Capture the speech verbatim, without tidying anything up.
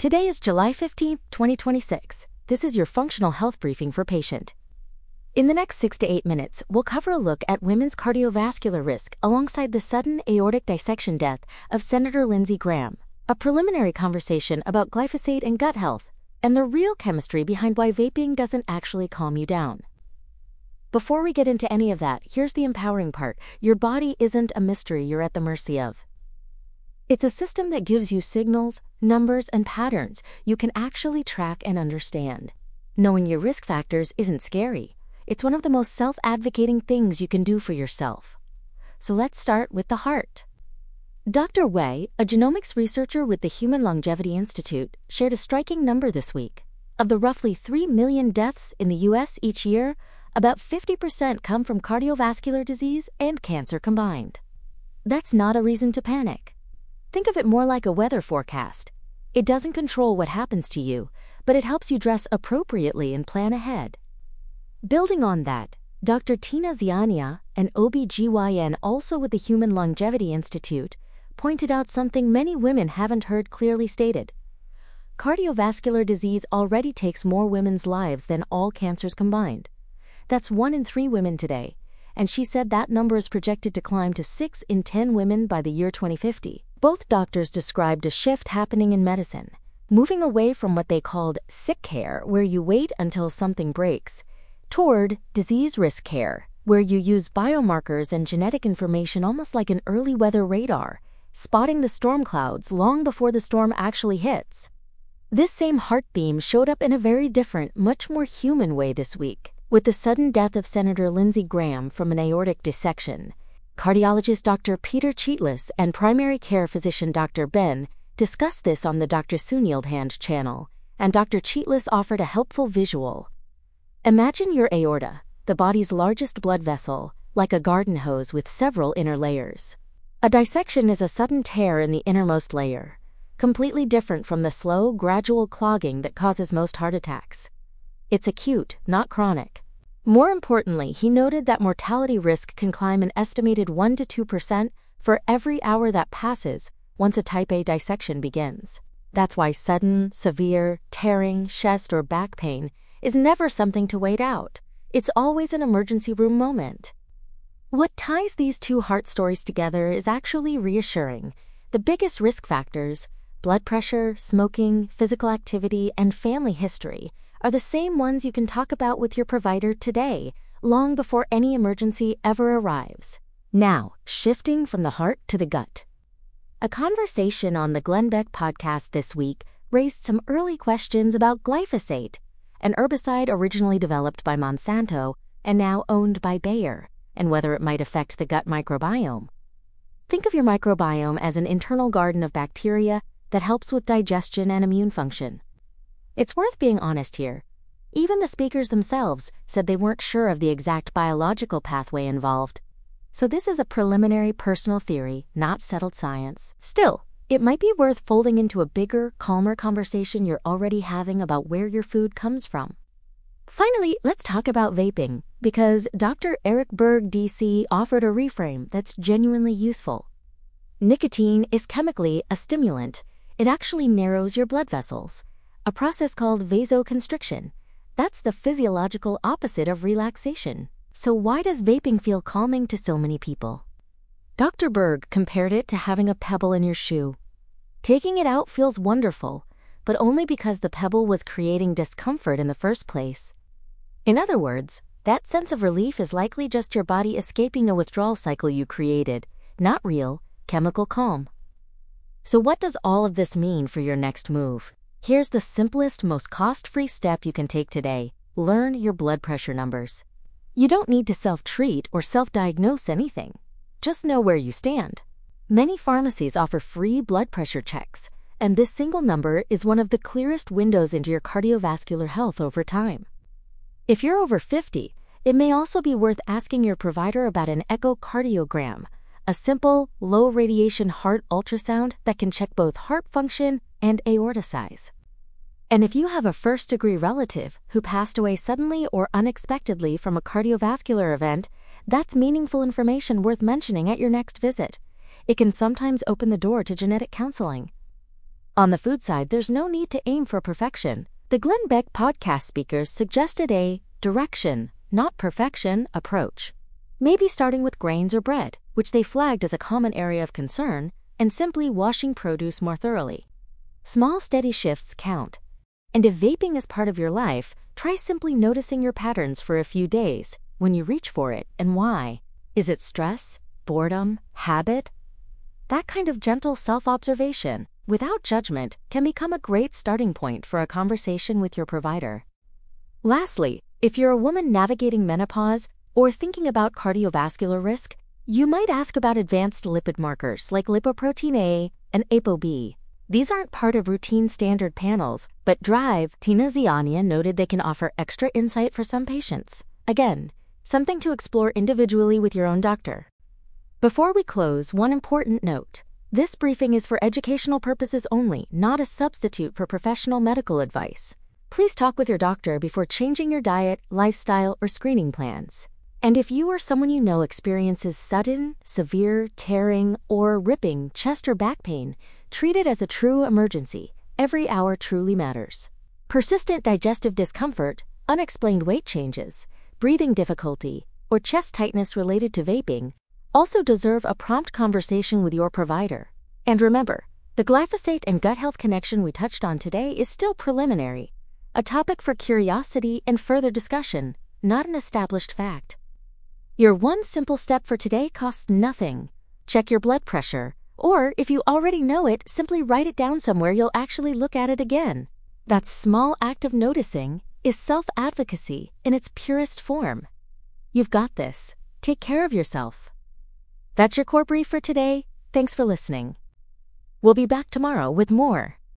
Today is July fifteenth, twenty twenty-six. This is your functional health briefing for patient. In the next six to eight minutes, we'll cover a look at women's cardiovascular risk alongside the sudden aortic dissection death of Senator Lindsey Graham, a preliminary conversation about glyphosate and gut health, and the real chemistry behind why vaping doesn't actually calm you down. Before we get into any of that, here's the empowering part. Your body isn't a mystery you're at the mercy of. It's a system that gives you signals, numbers, and patterns you can actually track and understand. Knowing your risk factors isn't scary. It's one of the most self-advocating things you can do for yourself. So let's start with the heart. Doctor Wei, a genomics researcher with the Human Longevity Institute, shared a striking number this week. Of the roughly three million deaths in the U S each year, about fifty percent come from cardiovascular disease and cancer combined. That's not a reason to panic. Think of it more like a weather forecast. It doesn't control what happens to you, but it helps you dress appropriately and plan ahead. Building on that, Doctor Tina Ziania, an O B G Y N also with the Human Longevity Institute, pointed out something many women haven't heard clearly stated. Cardiovascular disease already takes more women's lives than all cancers combined. That's one in three women today, and she said that number is projected to climb to six in ten women by the year twenty fifty. Both doctors described a shift happening in medicine, moving away from what they called sick care, where you wait until something breaks, toward disease risk care, where you use biomarkers and genetic information almost like an early weather radar, spotting the storm clouds long before the storm actually hits. This same heart theme showed up in a very different, much more human way this week, with the sudden death of Senator Lindsey Graham from an aortic dissection. Cardiologist Doctor Peter Cheatless and primary care physician Doctor Ben discussed this on the Doctor Sunil Hand channel, and Doctor Cheatless offered a helpful visual. Imagine your aorta, the body's largest blood vessel, like a garden hose with several inner layers. A dissection is a sudden tear in the innermost layer, completely different from the slow, gradual clogging that causes most heart attacks. It's acute, not chronic. More importantly, he noted that mortality risk can climb an estimated one to two percent for every hour that passes once a type A dissection begins. That's why sudden, severe, tearing, chest or back pain is never something to wait out. It's always an emergency room moment. What ties these two heart stories together is actually reassuring. The biggest risk factors, blood pressure, smoking, physical activity, and family history, are the same ones you can talk about with your provider today, long before any emergency ever arrives. Now, shifting from the heart to the gut. A conversation on the Glenn Beck podcast this week raised some early questions about glyphosate, an herbicide originally developed by Monsanto and now owned by Bayer, and whether it might affect the gut microbiome. Think of your microbiome as an internal garden of bacteria that helps with digestion and immune function. It's worth being honest here. Even the speakers themselves said they weren't sure of the exact biological pathway involved. So this is a preliminary personal theory, not settled science. Still, it might be worth folding into a bigger, calmer conversation you're already having about where your food comes from. Finally, let's talk about vaping, because Doctor Eric Berg, D C, offered a reframe that's genuinely useful. Nicotine is chemically a stimulant. It actually narrows your blood vessels, a process called vasoconstriction. That's the physiological opposite of relaxation. So why does vaping feel calming to so many people? Doctor Berg compared it to having a pebble in your shoe. Taking it out feels wonderful, but only because the pebble was creating discomfort in the first place. In other words, that sense of relief is likely just your body escaping a withdrawal cycle you created, not real, chemical calm. So what does all of this mean for your next move? Here's the simplest, most cost-free step you can take today. Learn your blood pressure numbers. You don't need to self-treat or self-diagnose anything. Just know where you stand. Many pharmacies offer free blood pressure checks, and this single number is one of the clearest windows into your cardiovascular health over time. If you're over fifty, it may also be worth asking your provider about an echocardiogram, a simple, low-radiation heart ultrasound that can check both heart function and aorta size. And if you have a first-degree relative who passed away suddenly or unexpectedly from a cardiovascular event, that's meaningful information worth mentioning at your next visit. It can sometimes open the door to genetic counseling. On the food side, there's no need to aim for perfection. The Glenn Beck podcast speakers suggested a direction, not perfection, approach. Maybe starting with grains or bread, which they flagged as a common area of concern, and simply washing produce more thoroughly. Small, steady shifts count. And if vaping is part of your life, try simply noticing your patterns for a few days, when you reach for it, and why. Is it stress, boredom, habit? That kind of gentle self-observation, without judgment, can become a great starting point for a conversation with your provider. Lastly, if you're a woman navigating menopause or thinking about cardiovascular risk, you might ask about advanced lipid markers like lipoprotein A and ApoB. These aren't part of routine standard panels, but Drive, Tina Ziania noted they can offer extra insight for some patients. Again, something to explore individually with your own doctor. Before we close, one important note. This briefing is for educational purposes only, not a substitute for professional medical advice. Please talk with your doctor before changing your diet, lifestyle, or screening plans. And if you or someone you know experiences sudden, severe, tearing, or ripping chest or back pain, treat it as a true emergency. Every hour truly matters. Persistent digestive discomfort, unexplained weight changes, breathing difficulty, or chest tightness related to vaping also deserve a prompt conversation with your provider. And remember, the glyphosate and gut health connection we touched on today is still preliminary, a topic for curiosity and further discussion, not an established fact. Your one simple step for today costs nothing. Check your blood pressure, or if you already know it, simply write it down somewhere you'll actually look at it again. That small act of noticing is self-advocacy in its purest form. You've got this. Take care of yourself. That's your core brief for today. Thanks for listening. We'll be back tomorrow with more.